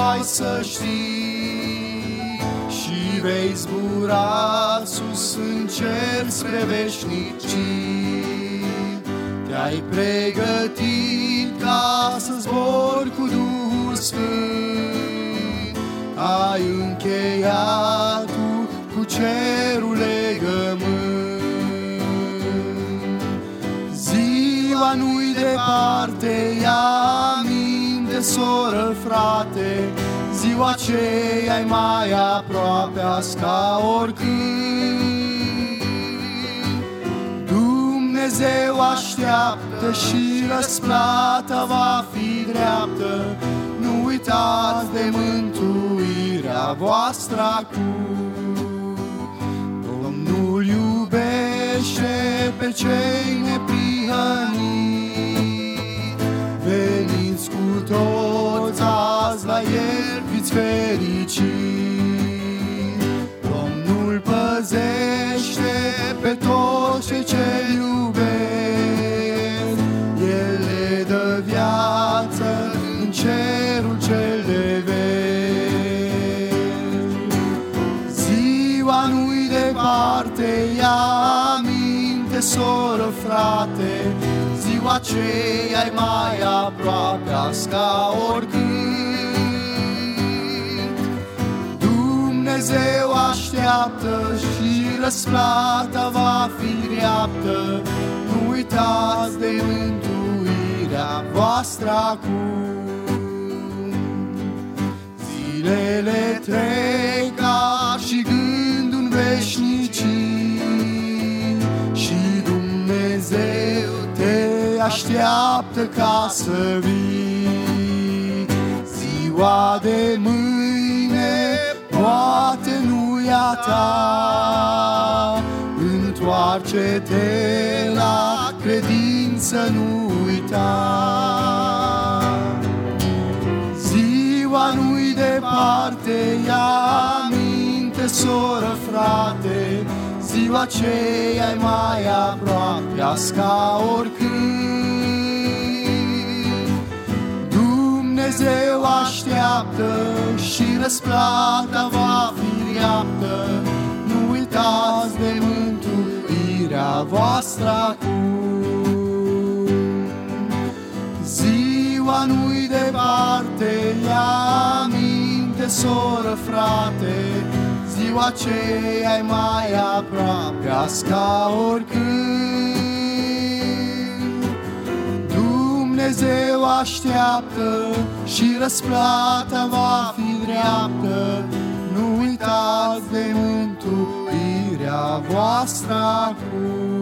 ai să știi, și vei zbura sus în cer spre veșnicii. Te-ai pregătit ca să zbori cu Duhul Sfânt, ai încheiat tu cu cerul legământ. Ziua nu-i departe, ia aminte, soră, frate, ziua aceea-i mai aproape azi ca oricând. Dumnezeu așteaptă și răsplata va fi dreaptă, nu uitați de mântuirea voastră acum. Domnul iubește pe cei neprihăniți, veniți cu toți azi la El, fiți fericiți. Domnul păzește pe toți cei ce-L iubesc, El le dă viață în cerul cel de veci. Ziua nu-i departe, ia aminte, soră, frate, ziua aceea-i mai aproape azi ca oricând. Dumnezeu așteaptă și răsplata va fi dreaptă, nu uitați de mântuirea voastră acum. Zilele trec ca și gând în veșnicii, și Dumnezeu te așteaptă ca să vii. Ziua de mâine poate nu-i a ta, întoarce-te la credință, nu uita. Ziua nu-i departe, ia aminte, soră, frate, ziua aceea-i mai aproape azi ca oricând. Dumnezeu așteaptă și răsplata va fi dreaptă, nu uitați de mântuirea voastră acum. Ziua nu-i departe, ia aminte, soră, frate, ziua aceea-i mai aproape azi ca oricând. Dumnezeu așteaptă și răsplata va fi dreaptă, nu uitați de mântuirea voastră acum.